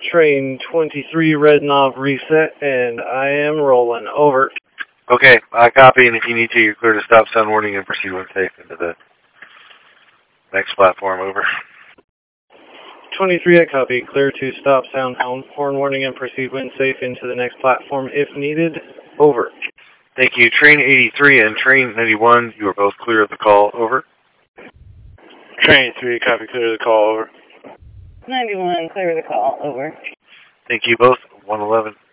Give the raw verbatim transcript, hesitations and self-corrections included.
Train twenty-three, Red Knob reset, and I am rolling. Over. Okay, I copy, and if you need to, you're clear to stop, sound warning, and proceed when safe into the next platform. Over. twenty-three, I copy. Clear to stop, sound horn warning, and proceed when safe into the next platform if needed. Over. Thank you. Train eighty-three and Train ninety-one, you are both clear of the call. Over. Train eighty-three, copy. Clear of the call. Over. ninety-one, clear of the call. Over. Thank you both. one eleven.